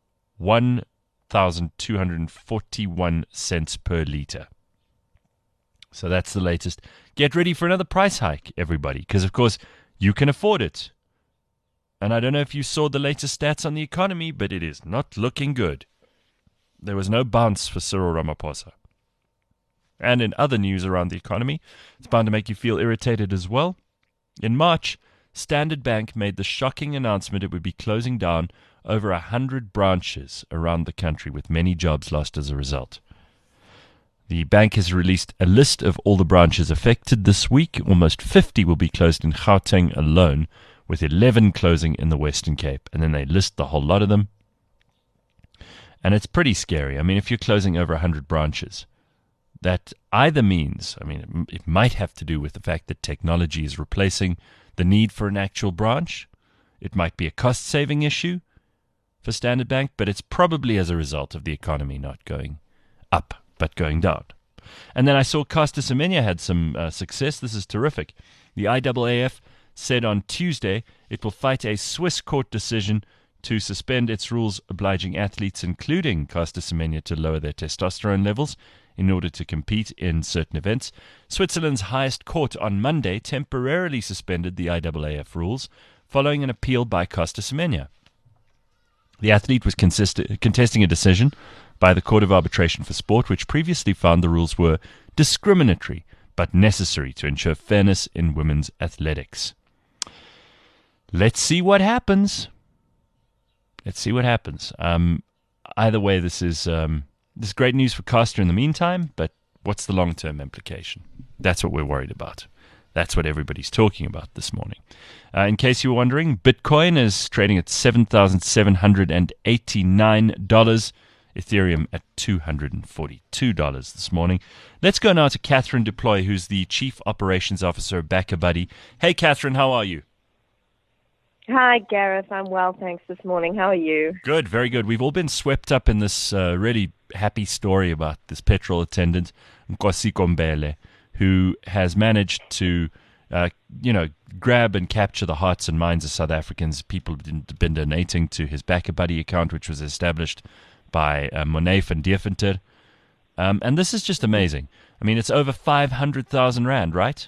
1,241 cents per litre. So that's the latest. Get ready for another price hike, everybody, because, of course, you can afford it. And I don't know if you saw the latest stats on the economy, but it is not looking good. There was no bounce for Cyril Ramaphosa. And in other news around the economy, it's bound to make you feel irritated as well. In March, Standard Bank made the shocking announcement it would be closing down over 100 branches around the country, with many jobs lost as a result. The bank has released a list of all the branches affected this week. Almost 50 will be closed in Gauteng alone, with 11 closing in the Western Cape. And then they list the whole lot of them. And it's pretty scary. I mean, if you're closing over 100 branches, that either means, I mean, it might have to do with the fact that technology is replacing the need for an actual branch. It might be a cost-saving issue for Standard Bank, but it's probably as a result of the economy not going up, but going down. And then I saw Caster Semenya had some success. This is terrific. The IAAF said on Tuesday it will fight a Swiss court decision to suspend its rules obliging athletes, including Caster Semenya, to lower their testosterone levels in order to compete in certain events. Switzerland's highest court on Monday temporarily suspended the IAAF rules following an appeal by Caster Semenya. The athlete was contesting a decision by the Court of Arbitration for Sport, which previously found the rules were discriminatory but necessary to ensure fairness in women's athletics. Let's see what happens. Either way, this is great news for Caster in the meantime, but what's the long-term implication? That's what we're worried about. That's what everybody's talking about this morning. In case you were wondering, Bitcoin is trading at $7,789. Ethereum at $242 this morning. Let's go now to Catherine Deploy, who's the Chief Operations Officer of BackaBuddy. Hey, Catherine, how are you? Hi, Gareth. I'm well, thanks, this morning. How are you? Good, very good. We've all been swept up in this really happy story about this petrol attendant, Nkosi Kombele, who has managed to, grab and capture the hearts and minds of South Africans. People have been donating to his BackaBuddy account, which was established by Monet van Deventer. And this is just amazing. I mean, it's over 500,000 Rand, right?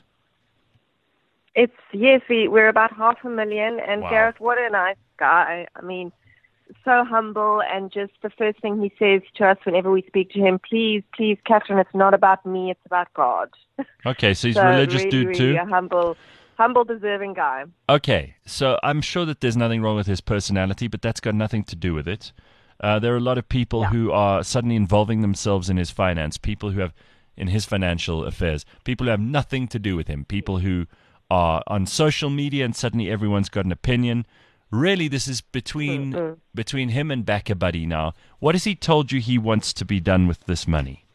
We're about 500,000, and Wow. Gareth, what a nice guy. I mean, so humble, and just the first thing he says to us whenever we speak to him, please, Catherine, it's not about me, it's about God. Okay, so he's a religious really, dude too? really a humble, deserving guy. Okay, so I'm sure that there's nothing wrong with his personality, but that's got nothing to do with it. There are a lot of people who are suddenly involving themselves in his finance, people who have, in his financial affairs, people who have nothing to do with him, people who are on social media and suddenly everyone's got an opinion. Really, this is between him and BackaBuddy now. What has he told you he wants to be done with this money?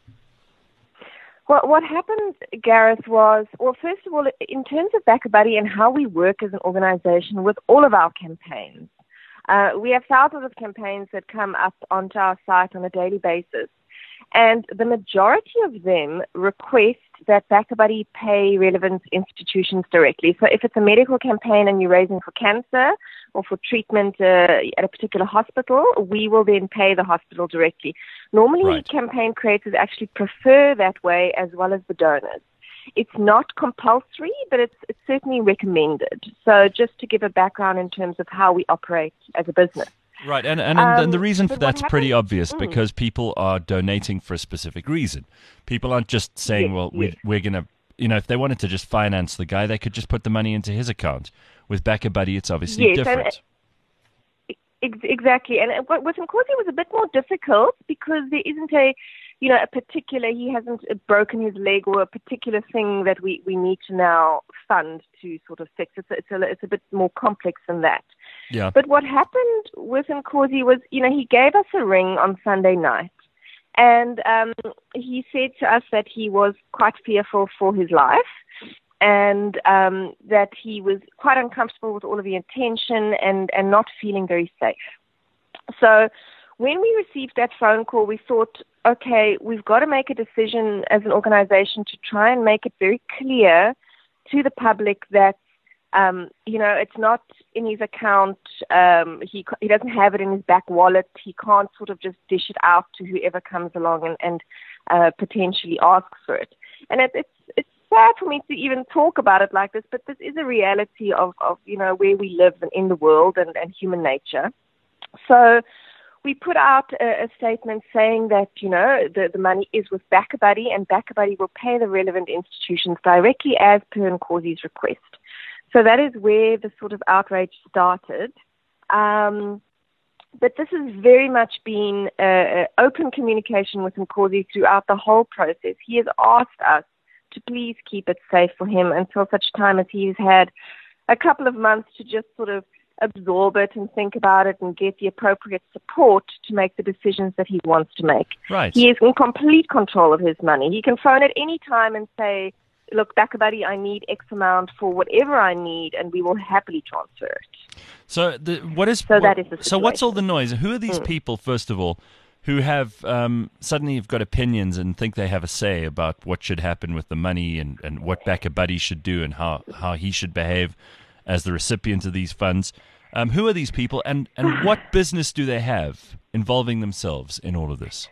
Well, what happened, Gareth, was, first of all, in terms of BackaBuddy and how we work as an organization with all of our campaigns, we have thousands of campaigns that come up onto our site on a daily basis, and the majority of them request that BackaBuddy pay relevant institutions directly. So if it's a medical campaign and you're raising for cancer or for treatment at a particular hospital, we will then pay the hospital directly. Normally, Right. campaign creators actually prefer that way, as well as the donors. It's not compulsory, but it's certainly recommended. So just to give a background in terms of how we operate as a business. Right, and the reason for but that's what pretty happens- obvious, because people are donating for a specific reason. People aren't just saying, Yes, well, yes. we're going to, if they wanted to just finance the guy, they could just put the money into his account. With BackaBuddy, it's obviously Yes, and- different. Exactly. And with Nkosi, it was a bit more difficult because there isn't a particular, he hasn't broken his leg or a particular thing that we need to now fund to sort of fix. It's a bit more complex than that. Yeah. But what happened with Nkosi was, he gave us a ring on Sunday night, and he said to us that he was quite fearful for his life, and that he was quite uncomfortable with all of the attention and not feeling very safe. So when we received that phone call, we thought, okay, we've got to make a decision as an organization to try and make it very clear to the public that, it's not in his account. He doesn't have it in his back wallet. He can't sort of just dish it out to whoever comes along and potentially asks for it. And it's sad for me to even talk about it like this, but this is a reality of where we live in the world and human nature. So we put out a statement saying that, the money is with BackaBuddy, and BackaBuddy will pay the relevant institutions directly as per Nkosi's request. So that is where the sort of outrage started. But this has very much been open communication with Nkosi throughout the whole process. He has asked us to please keep it safe for him until such time as he's had a couple of months to just sort of absorb it and think about it and get the appropriate support to make the decisions that he wants to make. Right. He is in complete control of his money. He can phone at any time and say, look, BackaBuddy, I need X amount for whatever I need, and we will happily transfer it. So that is the situation. So what's all the noise? Who are these people, first of all, who have suddenly have got opinions and think they have a say about what should happen with the money and what BackaBuddy should do and how he should behave as the recipient of these funds? Who are these people, and what business do they have involving themselves in all of this?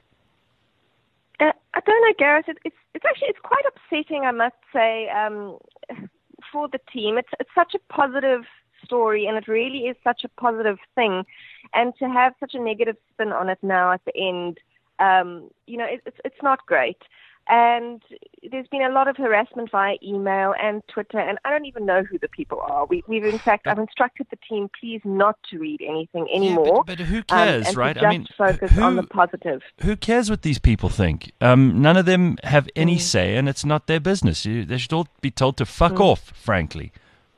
I don't know, Gareth. It's quite upsetting, I must say, for the team. It's such a positive story, and it really is such a positive thing. And to have such a negative spin on it now at the end, it's not great. And there's been a lot of harassment via email and Twitter, and I don't even know who the people are. I've instructed the team, please not to read anything anymore. But who cares, and right? To just focus on the positive. Who cares what these people think? None of them have any say, and it's not their business. They should all be told to fuck off, frankly.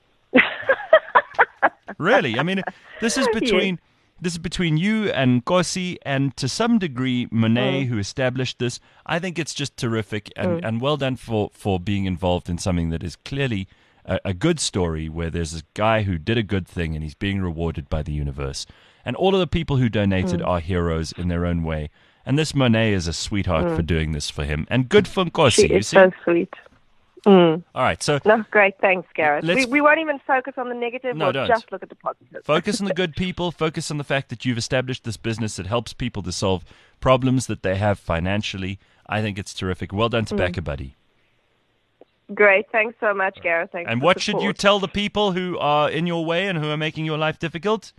Really, I mean, this is between. Yes. This is between you and Nkosi and, to some degree, Monet, who established this. I think it's just terrific and well done for being involved in something that is clearly a good story where there's a guy who did a good thing and he's being rewarded by the universe. And all of the people who donated are heroes in their own way. And this Monet is a sweetheart for doing this for him. And good for Nkosi, She is so sweet. All right, so no, great, thanks, Gareth. We won't even focus on the negative. No, don't. Just look at the positive. Focus on the good people. Focus on the fact that you've established this business that helps people to solve problems that they have financially. I think it's terrific. Well done to BackaBuddy. Great, thanks so much, Gareth. Thanks. And what should you tell the people who are in your way and who are making your life difficult?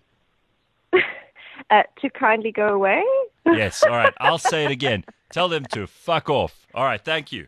To kindly go away. Yes. All right. I'll say it again. Tell them to fuck off. All right. Thank you.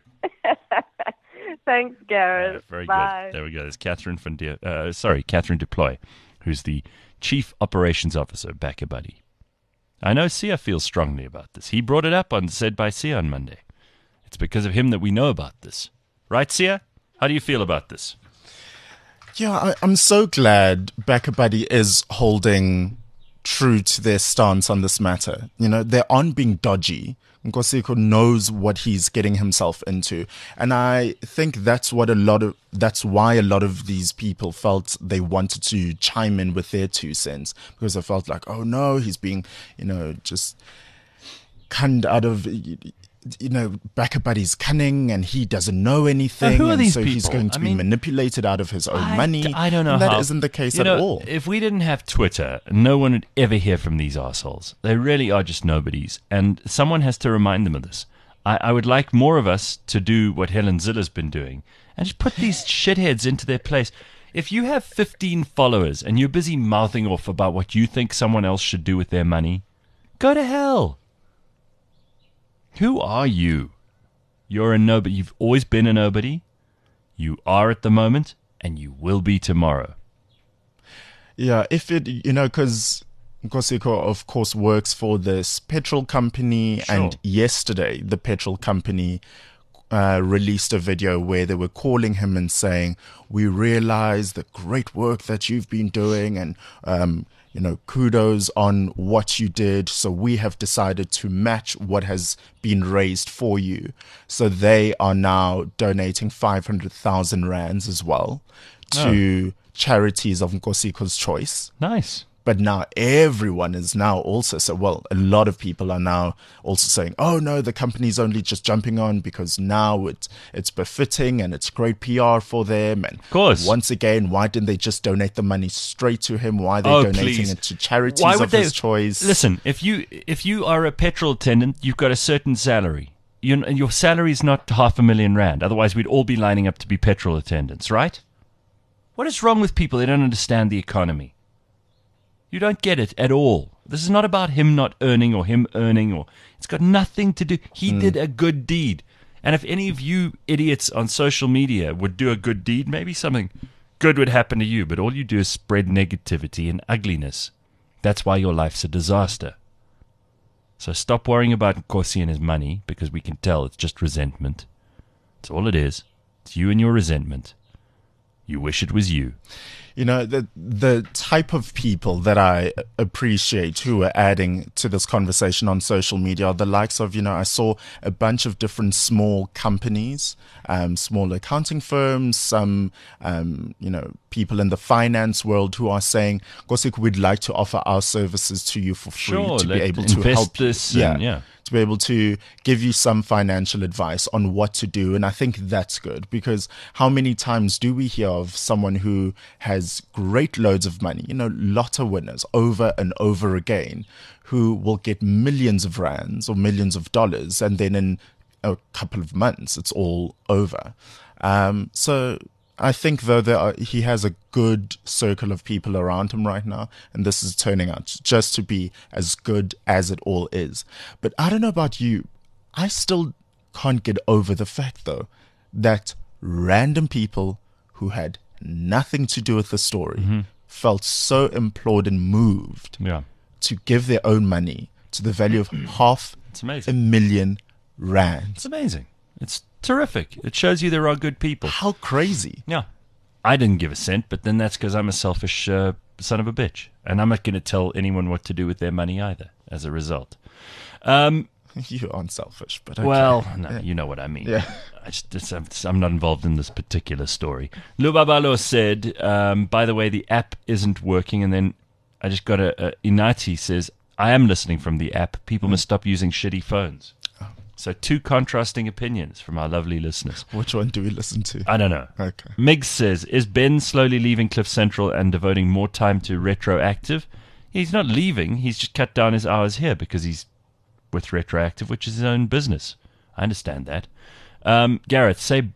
Thanks, Gareth. Very Bye. good. There we go. There's Catherine Catherine Duploy, who's the Chief Operations Officer of BackaBuddy. I know Sia feels strongly about this. He brought it up on Said by Sia on Monday. It's because of him that we know about this. Right, Sia? How do you feel about this? Yeah, I'm so glad BackaBuddy is holding true to their stance on this matter. You know, they aren't being dodgy. Nkosiko knows what he's getting himself into, and I think that's why a lot of these people felt they wanted to chime in with their 2 cents, because they felt like, oh no, he's being, just conned out of, BackaBuddy's cunning, and he doesn't know anything, who are these so people? he's going to be manipulated out of his own money. I don't know and how. That isn't the case at all. If we didn't have Twitter, no one would ever hear from these assholes. They really are just nobodies, and someone has to remind them of this. I would like more of us to do what Helen Zilla's been doing, and just put these shitheads into their place. If you have 15 followers and you're busy mouthing off about what you think someone else should do with their money, go to hell. Who are you? You're a nobody. You've always been a nobody. You are at the moment, and you will be tomorrow. Yeah, because Nkosiko, of course, works for this petrol company, Sure. and yesterday the petrol company released a video where they were calling him and saying, we realize the great work that you've been doing, and kudos on what you did. So we have decided to match what has been raised for you. So they are now donating 500,000 rands as well to charities of Nkosiko's choice. Nice. But now everyone is now also, a lot of people are now also saying, oh no, the company's only just jumping on because now it's befitting and it's great PR for them. And of course, once again, why didn't they just donate the money straight to him? Why are they donating it to charities of his choice? Listen, if you are a petrol attendant, you've got a certain salary. Your salary is not 500,000 rand. Otherwise, we'd all be lining up to be petrol attendants, right? What is wrong with people? They don't understand the economy. You don't get it at all. This is not about him not earning or him earning, or it's got nothing to do. He did a good deed. And if any of you idiots on social media would do a good deed, maybe something good would happen to you. But all you do is spread negativity and ugliness. That's why your life's a disaster. So stop worrying about Nkosi and his money, because we can tell it's just resentment. That's all it is. It's you and your resentment. You wish it was you. the type of people that I appreciate who are adding to this conversation on social media are the likes of, I saw a bunch of different small companies, small accounting firms, some, people in the finance world who are saying, Kosik, we'd like to offer our services to you for free to be able to help this. To be able to give you some financial advice on what to do. And I think that's good, because how many times do we hear of someone who has great loads of money, lotto winners over and over again, who will get millions of rands or millions of dollars, and then in a couple of months, it's all over. So I think, though, he has a good circle of people around him right now, and this is turning out just to be as good as it all is. But I don't know about you. I still can't get over the fact, though, that random people who had nothing to do with the story felt so implored and moved to give their own money to the value of $500,000 rand. It's amazing. It's terrific. It shows you there are good people. How crazy. Yeah. I didn't give a cent, but then that's because I'm a selfish son of a bitch. And I'm not going to tell anyone what to do with their money either, as a result. You aren't selfish, but okay. Well, no, you know what I mean. Yeah. I'm not involved in this particular story. Lubabalo said, by the way, the app isn't working. And then I just got Inati says, I am listening from the app. People must stop using shitty phones. So 2 contrasting opinions from our lovely listeners. Which one do we listen to? I don't know. Okay. Miggs says, is Ben slowly leaving Cliff Central and devoting more time to Retroactive? He's not leaving. He's just cut down his hours here because he's with Retroactive, which is his own business. I understand that. Gareth, say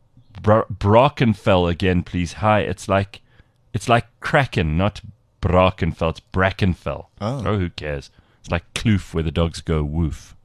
Brackenfell again, please. Hi, it's like Kraken, not Brackenfell. It's Brackenfell. Oh, who cares? It's like Kloof, where the dogs go woof.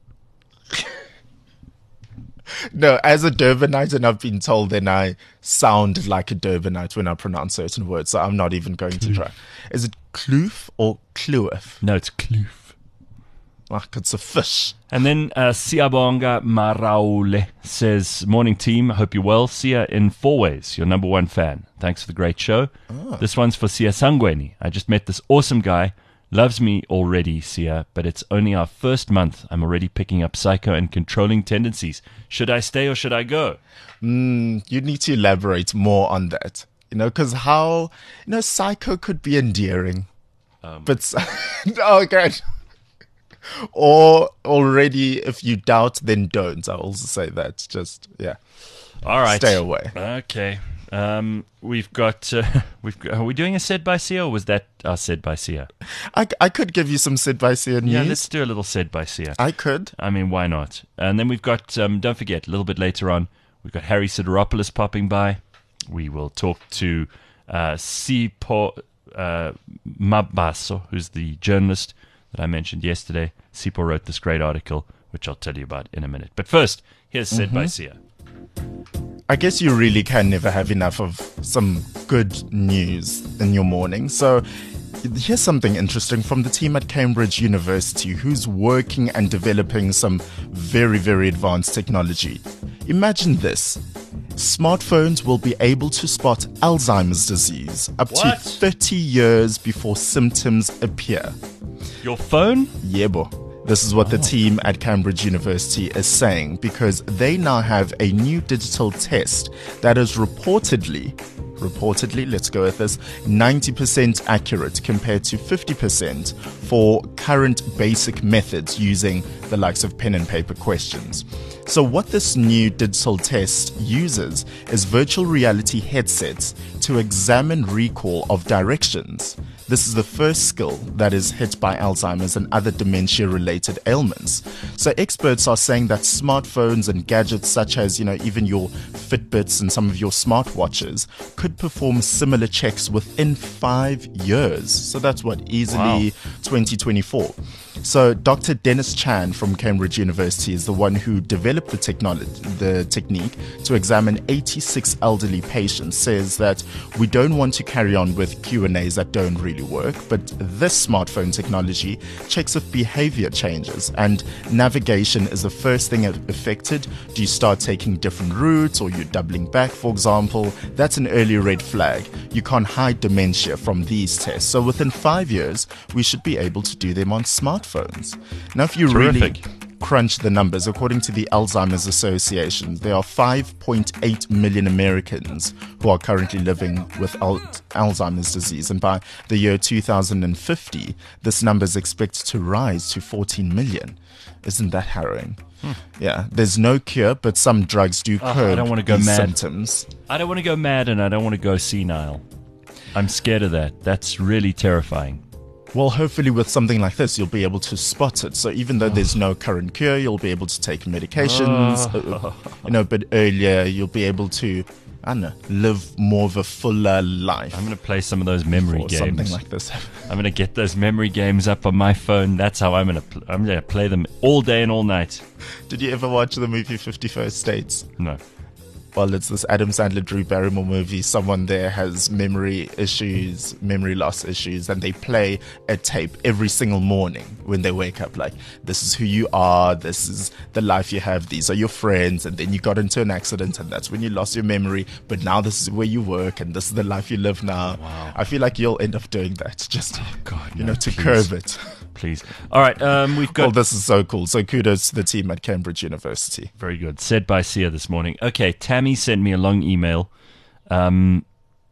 No, as a Durbanite, and I've been told then I sound like a Durbanite when I pronounce certain words, so I'm not even going to try. Is it Kloof or Kloof? No, it's Kloof. Like it's a fish. And then Siabonga Maraule says, morning team, hope you're well. Sia in 4 ways, your number 1 fan. Thanks for the great show. This one's for Sia Sangweni. I just met this awesome guy. Loves me already, Sia, but it's only our first month. I'm already picking up psycho and controlling tendencies. Should I stay or should I go? You need to elaborate more on that. Because how, psycho could be endearing. But, okay. Or already, if you doubt, then don't. I'll also say that. Just, yeah. All right. Stay away. Okay. We've got. Are we doing a Said by Sia, or was that our Said by Sia? I could give you some Said by Sia news. Yeah, let's do a little Said by Sia. I could. I mean, why not? And then we've got. Don't forget, a little bit later on, we've got Harry Sideropoulos popping by. We will talk to Sipho Mabaso, who's the journalist that I mentioned yesterday. Sipho wrote this great article, which I'll tell you about in a minute. But first, here's Said by Sia. I guess you really can never have enough of some good news in your morning. So here's something interesting from the team at Cambridge University who's working and developing some very, very advanced technology. Imagine this. Smartphones will be able to spot Alzheimer's disease up to 30 years before symptoms appear. Your phone? Yebo. This is what the team at Cambridge University is saying, because they now have a new digital test that is reportedly, let's go with this, 90% accurate compared to 50% for current basic methods using the likes of pen and paper questions. So what this new digital test uses is virtual reality headsets to examine recall of directions. This is the first skill that is hit by Alzheimer's and other dementia-related ailments. So experts are saying that smartphones and gadgets such as, even your Fitbits and some of your smartwatches could perform similar checks within 5 years. So that's easily 2024. So Dr. Dennis Chan from Cambridge University is the one who developed the technique to examine 86 elderly patients, says that we don't want to carry on with Q&As that don't really work, but this smartphone technology checks if behavior changes and navigation is the first thing affected. Do you start taking different routes or you're doubling back, for example? That's an early red flag. You can't hide dementia from these tests. So within 5 years, we should be able to do them on smartphones. Now, if you Terrific. really crunch the numbers, according to the Alzheimer's Association, there are 5.8 million Americans who are currently living with Alzheimer's disease. And by the year 2050, this number is expected to rise to 14 million. Isn't that harrowing? Yeah, there's no cure, but some drugs do curb I don't want to go these mad. symptoms. I don't want to go mad, and I don't want to go senile. I'm scared of that. That's really terrifying. Well, hopefully with something like this, you'll be able to spot it. So even though there's no current cure, you'll be able to take medications, a bit earlier. You'll be able to, I don't know, live more of a fuller life. I'm going to play some of those memory or games. something like this. I'm going to get those memory games up on my phone. That's how I'm going to play them all day and all night. Did you ever watch the movie 51st States? No. Well, it's this Adam Sandler, Drew Barrymore movie. Someone there has memory loss issues, and they play a tape every single morning when they wake up. Like, this is who you are, this is the life you have, these are your friends, and then you got into an accident, and that's when you lost your memory, but now this is where you work, and this is the life you live now. Wow. I feel like you'll end up doing that, just, God, to please. curb it. Please. All right, we've got... Oh, this is so cool. So kudos to the team at Cambridge University. Very good. Said by Sia this morning. Okay, Tammy sent me a long email, and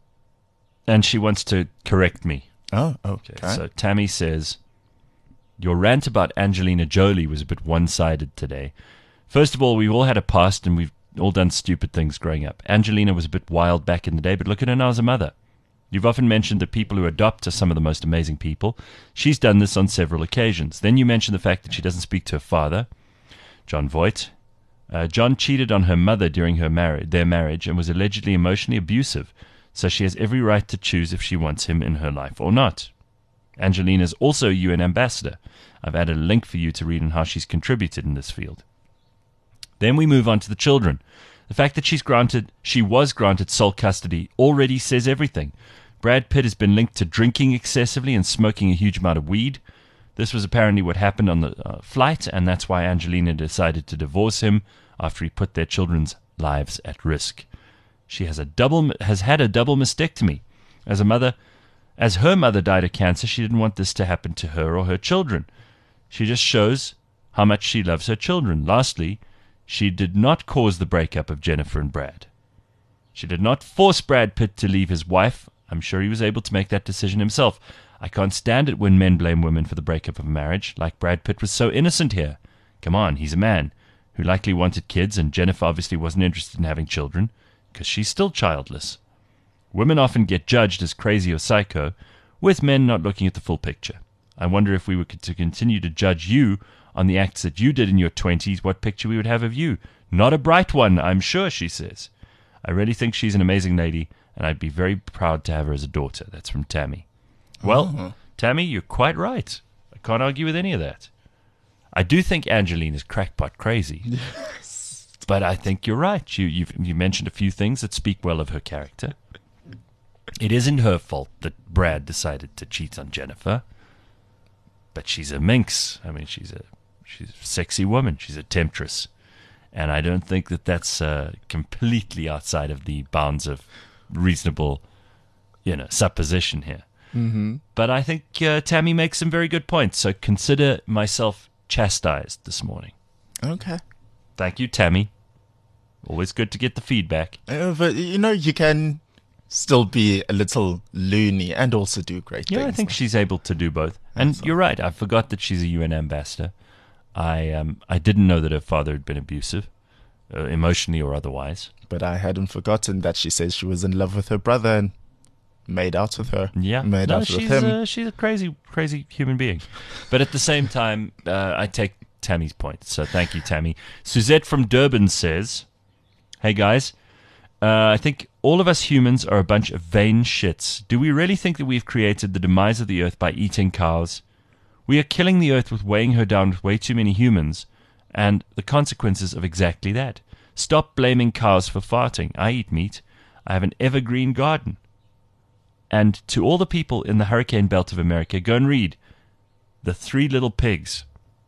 she wants to correct me. Oh, okay. So Tammy says, your rant about Angelina Jolie was a bit one-sided today. First of all, we've all had a past, and we've all done stupid things growing up. Angelina was a bit wild back in the day, but look at her now as a mother. You've often mentioned that people who adopt are some of the most amazing people. She's done this on several occasions. Then you mentioned the fact that she doesn't speak to her father, John Voight. John cheated on her mother during their marriage and was allegedly emotionally abusive, so she has every right to choose if she wants him in her life or not. Angelina's also a UN ambassador. I've added a link for you to read on how she's contributed in this field. Then we move on to the children. The fact that she was granted sole custody already says everything. Brad Pitt has been linked to drinking excessively and smoking a huge amount of weed. This was apparently what happened on the flight, and that's why Angelina decided to divorce him after he put their children's lives at risk. She has had a double mastectomy. As her mother died of cancer, she didn't want this to happen to her or her children. She just shows how much she loves her children. Lastly, she did not cause the breakup of Jennifer and Brad. She did not force Brad Pitt to leave his wife. I'm sure he was able to make that decision himself. I can't stand it when men blame women for the breakup of a marriage, like Brad Pitt was so innocent here. Come on, he's a man who likely wanted kids, and Jennifer obviously wasn't interested in having children, because she's still childless. Women often get judged as crazy or psycho, with men not looking at the full picture. I wonder if we were to continue to judge you on the acts that you did in your 20s, what picture we would have of you. Not a bright one, I'm sure, she says. I really think she's an amazing lady, and I'd be very proud to have her as a daughter. That's from Tammy. Well, Tammy, you're quite right. I can't argue with any of that. I do think Angelina's crackpot crazy. Yes. But I think you're right. You mentioned a few things that speak well of her character. It isn't her fault that Brad decided to cheat on Jennifer. But she's a minx. I mean, she's a sexy woman. She's a temptress. And I don't think that that's completely outside of the bounds of reasonable, supposition here. Mm-hmm. But I think Tammy makes some very good points. So consider myself chastised this morning. Okay. Thank you, Tammy. Always good to get the feedback. But, you can still be a little loony and also do great things. Yeah, I think she's able to do both. And you're right. I forgot that she's a UN ambassador. I didn't know that her father had been abusive, emotionally or otherwise. But I hadn't forgotten that she says she was in love with her brother and made out with her. Yeah, made out with him. She's a crazy, crazy human being. But at the same time, I take Tammy's point. So thank you, Tammy. Suzette from Durban says, "Hey guys, I think all of us humans are a bunch of vain shits. Do we really think that we've created the demise of the earth by eating cows? We are killing the earth with weighing her down with way too many humans, and the consequences of exactly that. Stop blaming cows for farting. I eat meat. I have an evergreen garden. And to all the people in the hurricane belt of America, go and read The Three Little Pigs."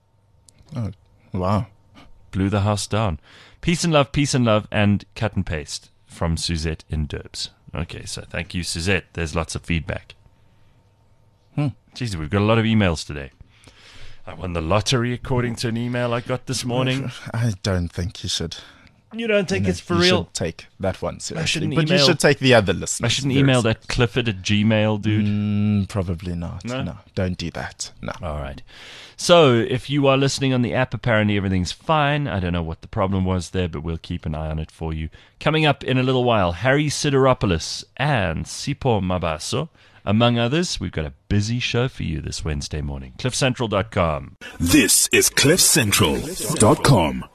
Oh, wow. Blew the house down. Peace and love, and cut and paste from Suzette in Durbs. Okay, so thank you, Suzette. There's lots of feedback. Jeez, we've got a lot of emails today. I won the lottery according to an email I got this morning. I don't think you should. You don't think it's for you real? Should take that one seriously. shouldn't But email- you should take the other listeners. I shouldn't email that Clifford at Gmail, dude. Probably not. No, don't do that. No. All right. So, if you are listening on the app, apparently everything's fine. I don't know what the problem was there, but we'll keep an eye on it for you. Coming up in a little while, Harry Sideropoulos and Sipho Mabaso. Among others, we've got a busy show for you this Wednesday morning. CliffCentral.com. This is CliffCentral.com.